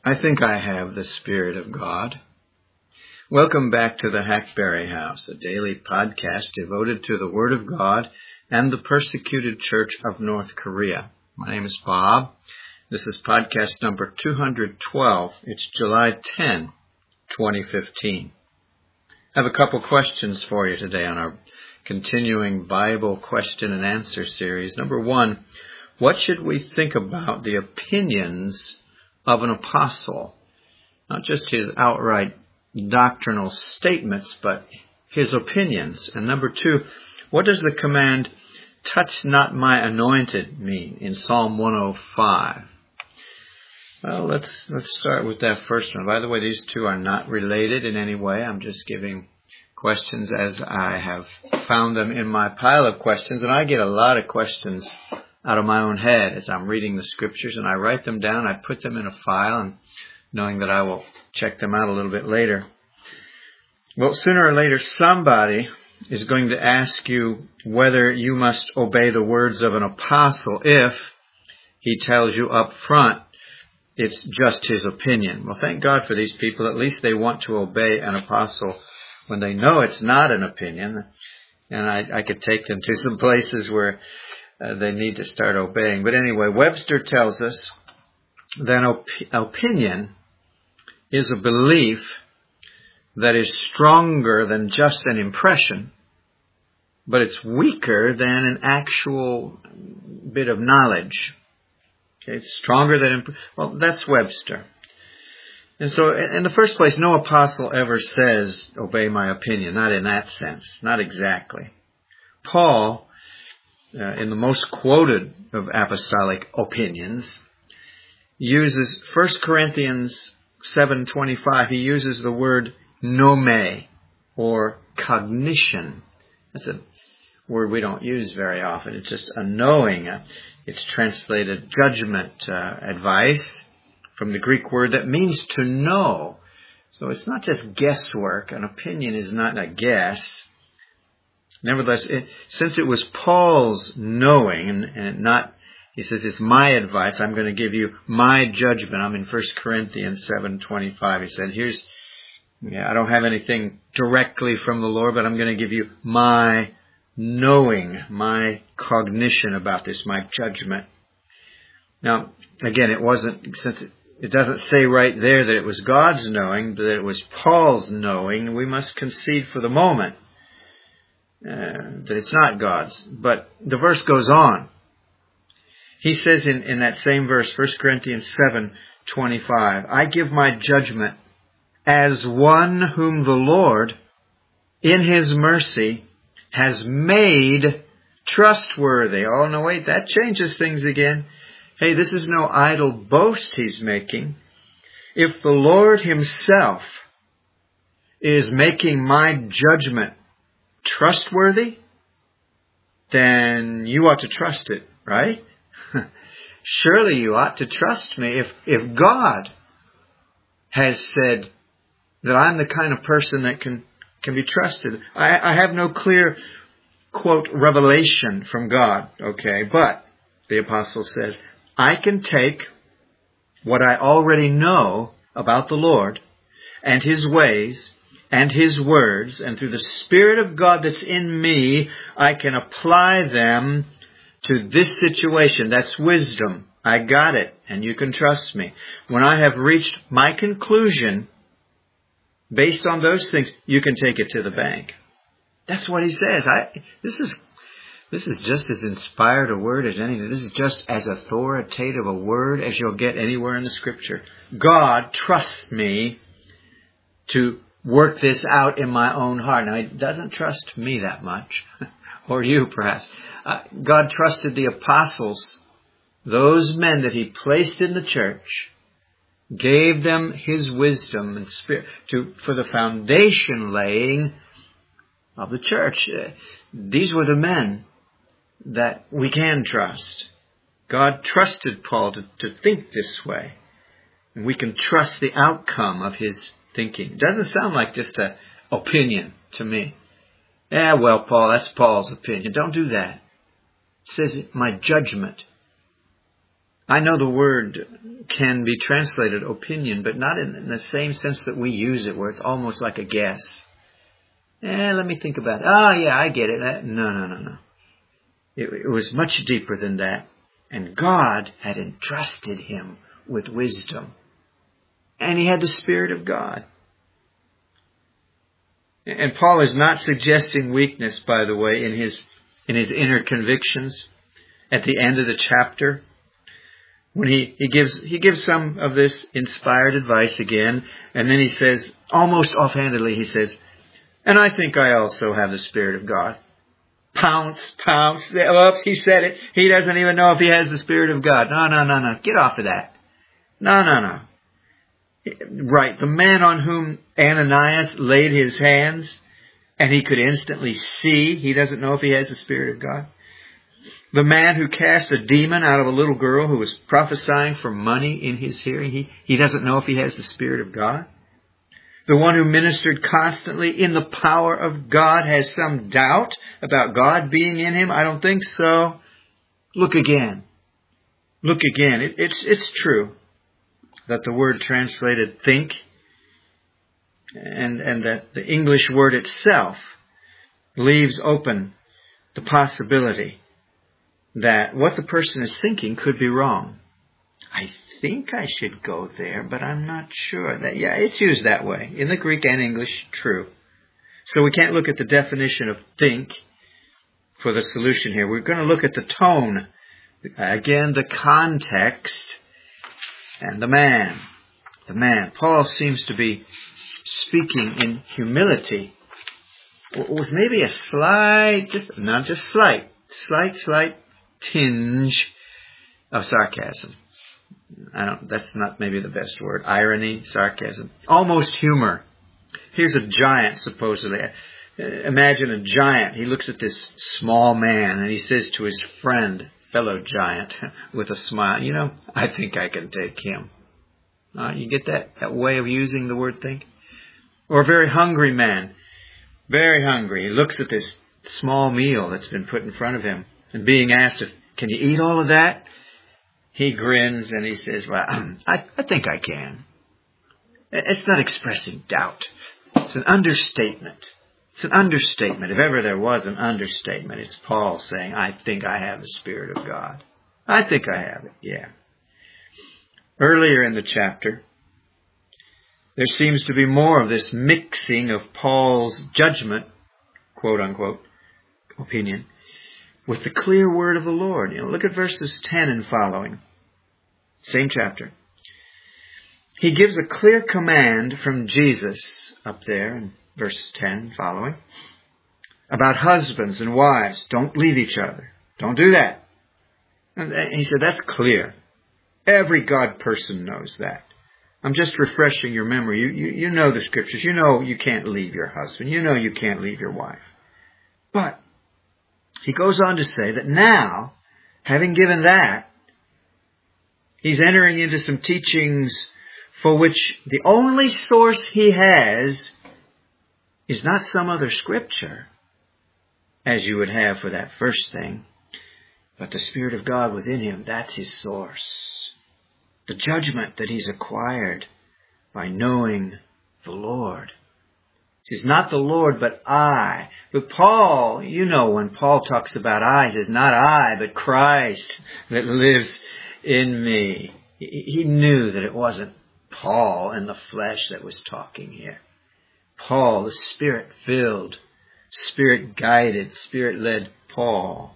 I think I have the Spirit of God. Welcome back to the Hackberry House, a daily podcast devoted to the Word of God and the persecuted Church of North Korea. My name is Bob. This is podcast number 212. It's July 10, 2015. I have a couple questions for you today on our continuing Bible question and answer series. Number one, what should we think about the opinions of an apostle? Not just his outright doctrinal statements, but his opinions. And number two, what does the command, touch not my anointed, mean in Psalm 105? Well, let's start with that first one. By the way, these two are not related in any way. I'm just giving questions as I have found them in my pile of questions. And I get a lot of questions out of my own head as I'm reading the scriptures, and I write them down. I put them in a file, and knowing that I will check them out a little bit later. Well, sooner or later, somebody is going to ask you whether you must obey the words of an apostle if he tells you up front it's just his opinion. Well, thank God for these people. At least they want to obey an apostle when they know it's not an opinion. And I could take them to some places where they need to start obeying. But anyway, Webster tells us that opinion is a belief that is stronger than just an impression, but it's weaker than an actual bit of knowledge. Okay, it's stronger than, well, that's Webster. And so, in the first place, no apostle ever says, obey my opinion. Not in that sense. Not exactly. Paul, in the most quoted of apostolic opinions, uses 1 Corinthians 7:25. He uses the word nome, or cognition. That's a word we don't use very often. It's just a knowing. It's translated judgment, advice, from the Greek word that means to know. So it's not just guesswork. An opinion is not a guess. Nevertheless, since it was Paul's knowing and not, he says, it's my advice, I'm going to give you my judgment. I'm in 1 Corinthians 7:25. He said, I don't have anything directly from the Lord, but I'm going to give you my knowing, my cognition about this, my judgment. Now, again, since it doesn't say right there that it was God's knowing, but that it was Paul's knowing, we must concede for the moment that it's not God's. But the verse goes on. He says in that same verse, 1 Corinthians 7:25, I give my judgment as one whom the Lord, in His mercy, has made trustworthy. Oh, no, wait, that changes things again. Hey, this is no idle boast he's making. If the Lord Himself is making my judgment trustworthy, then you ought to trust it, right? Surely you ought to trust me. If God has said that I'm the kind of person that can be trusted. I have no clear, quote, revelation from God, okay? But, the apostle says, I can take what I already know about the Lord and His ways and His words, and through the Spirit of God that's in me, I can apply them to this situation. That's wisdom. I got it, and you can trust me. When I have reached my conclusion, based on those things, you can take it to the bank. That's what he says. This is just as inspired a word as anything. This is just as authoritative a word as you'll get anywhere in the Scripture. God trusts me to work this out in my own heart. Now, He doesn't trust me that much, or you perhaps. God trusted the apostles, those men that He placed in the church, gave them His wisdom and spirit for the foundation laying of the church. These were the men that we can trust. God trusted Paul to think this way. And we can trust the outcome of his thinking. It doesn't sound like just an opinion to me. Yeah, well, Paul, that's Paul's opinion. Don't do that. It says my judgment. I know the word can be translated opinion, but not in the same sense that we use it, where it's almost like a guess. Let me think about it. Oh, yeah, I get it. No. It was much deeper than that. And God had entrusted him with wisdom. And he had the Spirit of God. And Paul is not suggesting weakness, by the way, in his inner convictions. At the end of the chapter, when he gives some of this inspired advice again, and then he says, almost offhandedly, he says, and I think I also have the Spirit of God. Pounce. Oops, he said it. He doesn't even know if he has the Spirit of God. No. Get off of that. No. Right, the man on whom Ananias laid his hands, and he could instantly see, he doesn't know if he has the Spirit of God. The man who cast a demon out of a little girl who was prophesying for money in his hearing, he doesn't know if he has the Spirit of God. The one who ministered constantly in the power of God has some doubt about God being in him. I don't think so. Look again. It's true that the word translated think and that the English word itself leaves open the possibility that what the person is thinking could be wrong. I think I should go there, but I'm not sure. It's used that way. In the Greek and English, true. So we can't look at the definition of think for the solution here. We're going to look at the tone. Again, the context and the man. The man. Paul seems to be speaking in humility with maybe a slight tinge of sarcasm. That's not maybe the best word. Irony, sarcasm. Almost humor. Here's a giant, supposedly. Imagine a giant. He looks at this small man and he says to his friend, fellow giant, with a smile, I think I can take him. You get that way of using the word think? Or a very hungry man. Very hungry. He looks at this small meal that's been put in front of him and being asked, can you eat all of that? He grins and he says, well, I think I can. It's not expressing doubt. It's an understatement. If ever there was an understatement, it's Paul saying, I think I have the Spirit of God. I think I have it, yeah. Earlier in the chapter, there seems to be more of this mixing of Paul's judgment, quote unquote, opinion, with the clear word of the Lord. Look at verses 10 and following. Same chapter. He gives a clear command from Jesus up there in verse 10 following about husbands and wives. Don't leave each other. Don't do that. And he said, that's clear. Every God person knows that. I'm just refreshing your memory. You know the scriptures. You know you can't leave your husband. You know you can't leave your wife. But he goes on to say that now, having given that, he's entering into some teachings for which the only source he has is not some other scripture, as you would have for that first thing, but the Spirit of God within him. That's his source. The judgment that he's acquired by knowing the Lord. It's not the Lord, but I. But Paul, when Paul talks about I, he says, not I, but Christ that lives in me. He knew that it wasn't Paul in the flesh that was talking here. Paul, the Spirit-filled, Spirit-guided, Spirit-led Paul.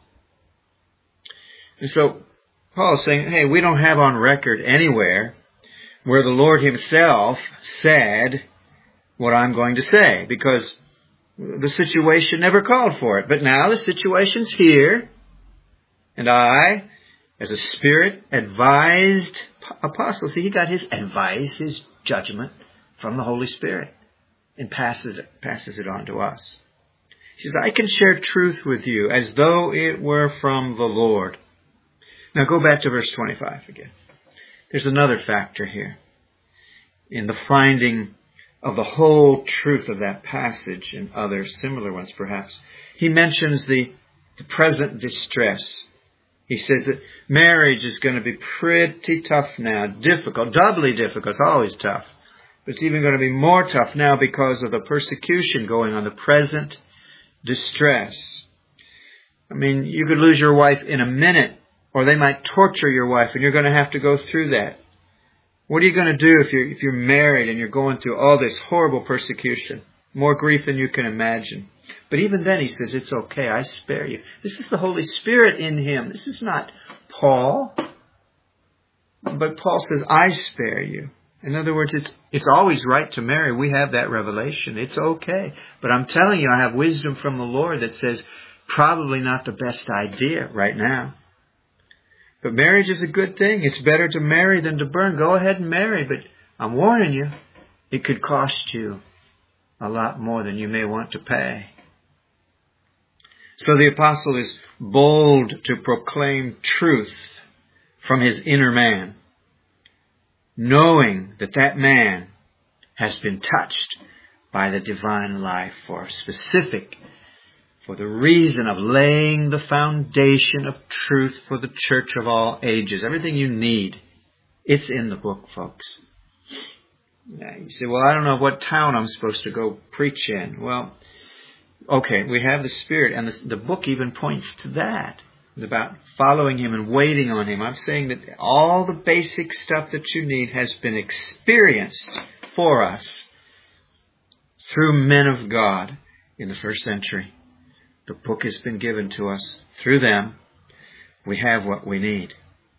And so Paul is saying, hey, we don't have on record anywhere where the Lord himself said what I'm going to say, because the situation never called for it. But now the situation's here, and I, as a Spirit-advised apostle, see, he got his advice, his judgment from the Holy Spirit, and passes it on to us. He says, I can share truth with you as though it were from the Lord. Now go back to verse 25 again. There's another factor here in the finding of the whole truth of that passage and other similar ones perhaps. He mentions the present distress He says that marriage is going to be pretty tough now, difficult, doubly difficult. It's always tough. But it's even going to be more tough now because of the persecution going on, the present distress. I mean, you could lose your wife in a minute, or they might torture your wife, and you're going to have to go through that. What are you going to do if you're married and you're going through all this horrible persecution? More grief than you can imagine. But even then he says, it's okay, I spare you. This is the Holy Spirit in him. This is not Paul. But Paul says, I spare you. In other words, it's always right to marry. We have that revelation. It's okay. But I'm telling you, I have wisdom from the Lord that says, probably not the best idea right now. But marriage is a good thing. It's better to marry than to burn. Go ahead and marry. But I'm warning you, it could cost you a lot more than you may want to pay. So the apostle is bold to proclaim truth from his inner man, knowing that that man has been touched by the divine life for the reason of laying the foundation of truth for the church of all ages. Everything you need, it's in the book, folks. Yeah, you say, well, I don't know what town I'm supposed to go preach in. Well, okay, we have the Spirit, and the book even points to that. It's about following Him and waiting on Him. I'm saying that all the basic stuff that you need has been experienced for us through men of God in the first century. The book has been given to us through them. We have what we need.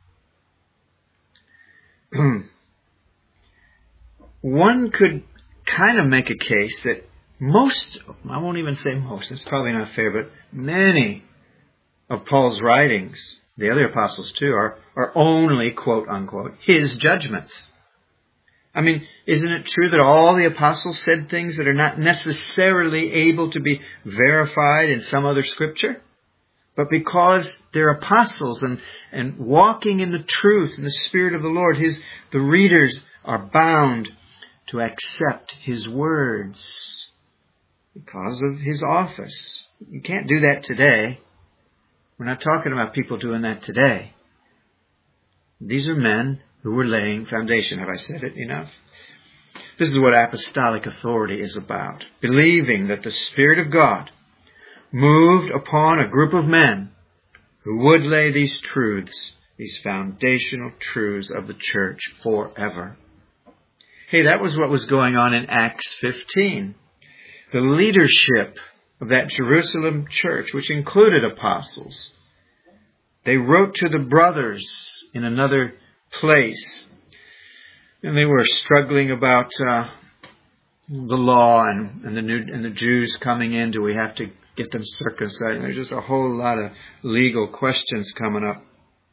One could kind of make a case that I won't even say most, it's probably not fair, but many of Paul's writings, the other apostles too, are only, quote unquote, his judgments. I mean, isn't it true that all the apostles said things that are not necessarily able to be verified in some other scripture? But because they're apostles and walking in the truth and the Spirit of the Lord, the readers are bound to accept his words because of his office. You can't do that today. We're not talking about people doing that today. These are men who were laying foundation. Have I said it enough? This is what apostolic authority is about. Believing that the Spirit of God moved upon a group of men who would lay these truths, these foundational truths of the church forever. Hey, that was what was going on in Acts 15. The leadership of that Jerusalem church, which included apostles, they wrote to the brothers in another place, and they were struggling about the law and the Jews coming in. Do we have to get them circumcised? And there's just a whole lot of legal questions coming up.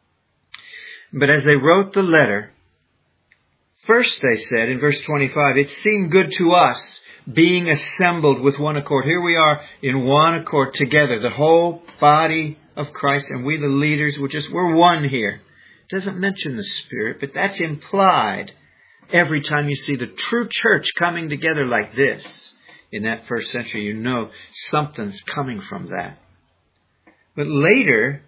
But as they wrote the letter, first they said in verse 25, it seemed good to us being assembled with one accord. Here we are in one accord together, the whole body of Christ, and we the leaders, we're one here. It doesn't mention the Spirit, but that's implied every time you see the true church coming together like this. In that first century, you know something's coming from that. But later,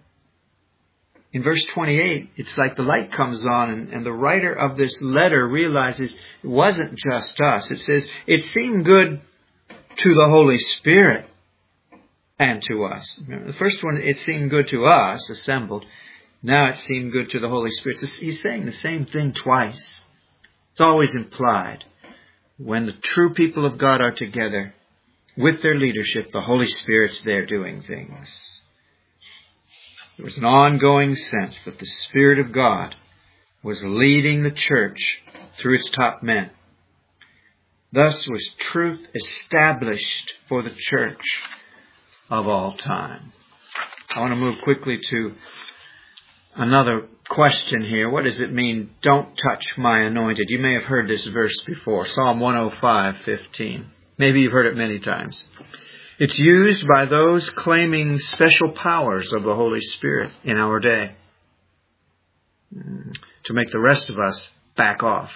in verse 28, it's like the light comes on and the writer of this letter realizes it wasn't just us. It says, it seemed good to the Holy Spirit and to us. Remember, the first one, it seemed good to us, assembled. Now it seemed good to the Holy Spirit. He's saying the same thing twice. It's always implied. When the true people of God are together with their leadership, the Holy Spirit's there doing things. There was an ongoing sense that the Spirit of God was leading the church through its top men. Thus was truth established for the church of all time. I want to move quickly to another question here. What does it mean, don't touch my anointed? You may have heard this verse before, Psalm 105:15. Maybe you've heard it many times. It's used by those claiming special powers of the Holy Spirit in our day to make the rest of us back off.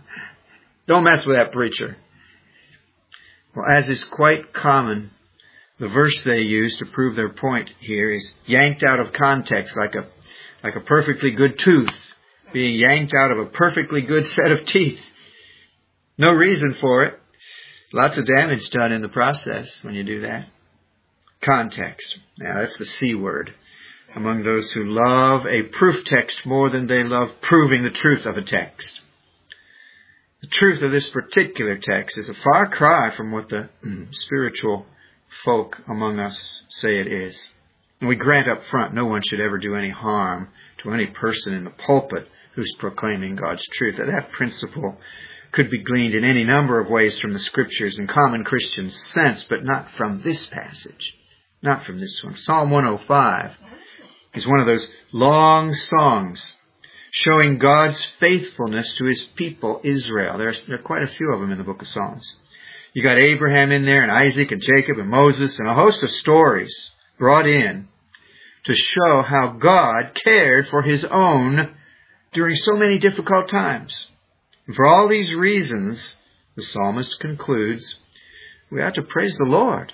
Don't mess with that preacher. Well, as is quite common The verse they use to prove their point here is yanked out of context like a perfectly good tooth being yanked out of a perfectly good set of teeth. No reason for it. Lots of damage done in the process when you do that. Context. Now that's the C word among those who love a proof text more than they love proving the truth of a text. The truth of this particular text is a far cry from what the spiritual folk among us say it is. And we grant up front, no one should ever do any harm to any person in the pulpit who's proclaiming God's truth. That principle could be gleaned in any number of ways from the Scriptures in common Christian sense, but not from this passage. Not from this one. Psalm 105 is one of those long songs showing God's faithfulness to His people, Israel. There are quite a few of them in the book of Psalms. You got Abraham in there, and Isaac, and Jacob, and Moses, and a host of stories brought in to show how God cared for His own during so many difficult times. And for all these reasons, the psalmist concludes, we ought to praise the Lord.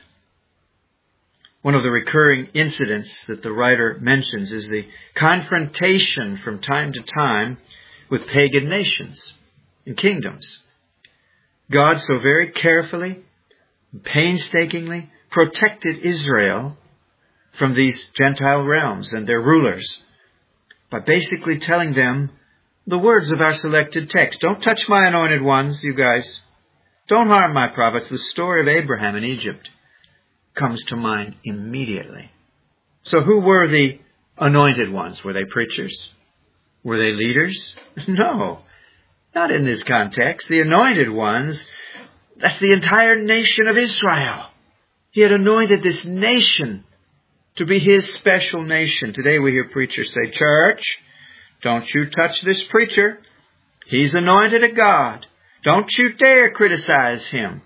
One of the recurring incidents that the writer mentions is the confrontation from time to time with pagan nations and kingdoms. God so very carefully, painstakingly protected Israel from these Gentile realms and their rulers by basically telling them the words of our selected text. Don't touch my anointed ones, you guys. Don't harm my prophets. The story of Abraham in Egypt comes to mind immediately. So who were the anointed ones? Were they preachers? Were they leaders? No, not in this context. The anointed ones, that's the entire nation of Israel. He had anointed this nation to be His special nation. Today we hear preachers say, church, don't you touch this preacher. He's anointed of God. Don't you dare criticize him.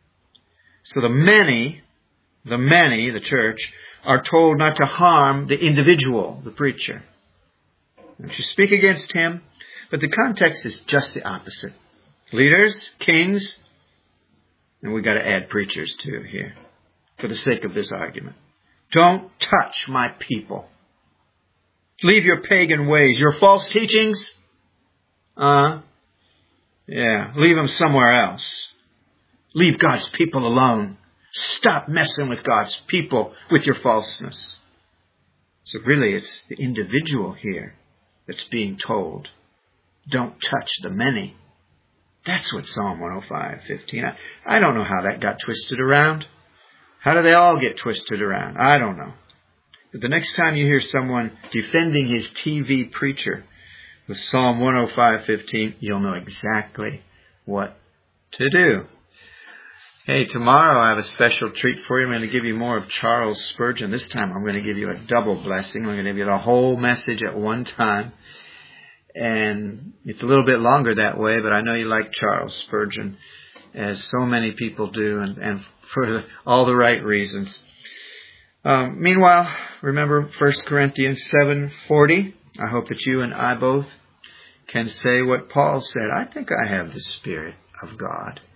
So the many, the church, are told not to harm the individual, the preacher. Don't you speak against him. But the context is just the opposite. Leaders, kings, and we've got to add preachers too here for the sake of this argument. Don't touch my people. Leave your pagan ways, your false teachings. Leave them somewhere else. Leave God's people alone. Stop messing with God's people with your falseness. So really it's the individual here that's being told. Don't touch the many. That's what Psalm 105:15. I don't know how that got twisted around. How do they all get twisted around? I don't know. But the next time you hear someone defending his TV preacher with Psalm 105:15, you'll know exactly what to do. Hey, tomorrow I have a special treat for you. I'm going to give you more of Charles Spurgeon. This time I'm going to give you a double blessing. I'm going to give you the whole message at one time. And it's a little bit longer that way, but I know you like Charles Spurgeon, as so many people do, and for all the right reasons. Meanwhile, remember 1 Corinthians 7:40. I hope that you and I both can say what Paul said. I think I have the Spirit of God.